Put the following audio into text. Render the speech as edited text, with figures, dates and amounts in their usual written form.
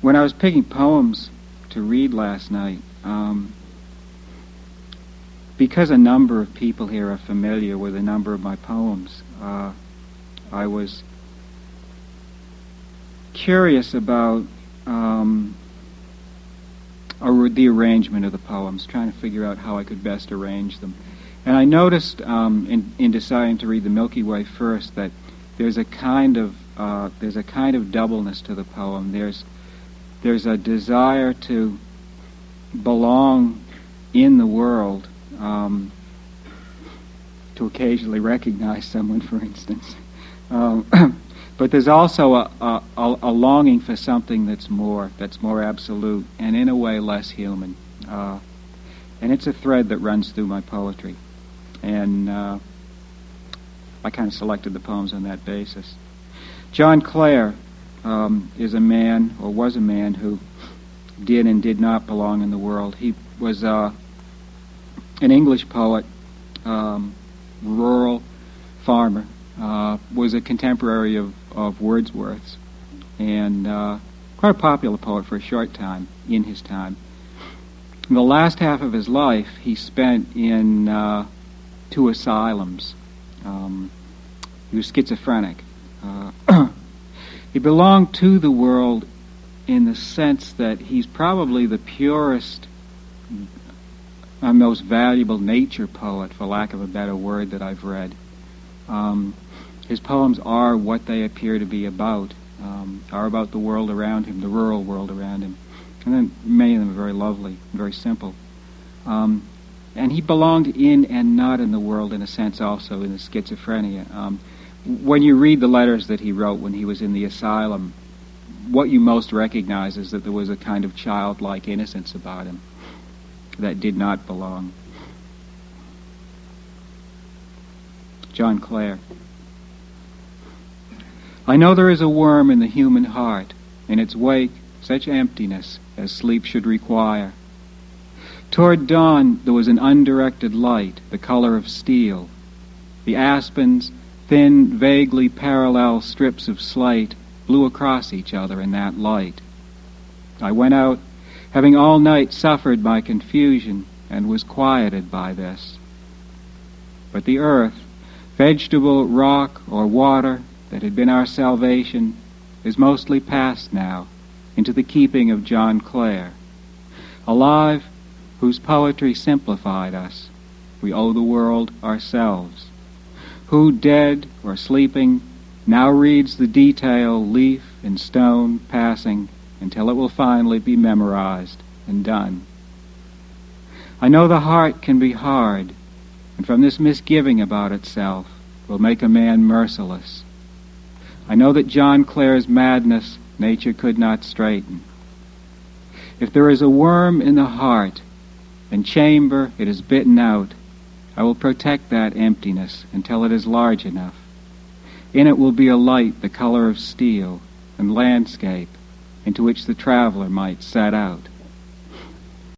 When I was picking poems to read last night, because a number of people here are familiar with a number of my poems, I was curious about the arrangement of the poems, trying to figure out how I could best arrange them. And I noticed in deciding to read the Milky Way first that there's a kind of doubleness to the poem. There's a desire to belong in the world, to occasionally recognize someone, for instance. But there's also a longing for something that's more absolute, and in a way less human. And it's a thread that runs through my poetry. And I kind of selected the poems on that basis. John Clare is a man, or was a man, who did and did not belong in the world. He was an English poet, rural farmer, was a contemporary of Wordsworth's, and quite a popular poet for a short time in his time. In the last half of his life, he spent in 2 asylums. He was schizophrenic. He belonged to the world in the sense that he's probably the purest, most valuable nature poet, for lack of a better word, that I've read. His poems are what they appear to be about, are about the world around him, the rural world around him. And then many of them are very lovely, very simple. And he belonged in and not in the world, in a sense, also in his schizophrenia. When you read the letters that he wrote when he was in the asylum, what you most recognize is that there was a kind of childlike innocence about him that did not belong. John Clare. I know there is a worm in the human heart, in its wake such emptiness as sleep should require. Toward dawn there was an undirected light, the color of steel. The aspens, thin, vaguely parallel strips of slate, blew across each other in that light. I went out, having all night suffered my confusion, and was quieted by this. But the earth, vegetable, rock, or water, that had been our salvation, is mostly past now, into the keeping of John Clare. Alive, whose poetry simplified us, we owe the world ourselves. Who, dead or sleeping, now reads the detail, leaf and stone passing, until it will finally be memorized and done. I know the heart can be hard, and from this misgiving about itself will make a man merciless. I know that John Clare's madness nature could not straighten. If there is a worm in the heart, and chamber it is bitten out, I will protect that emptiness until it is large enough. In it will be a light the color of steel, and landscape into which the traveler might set out.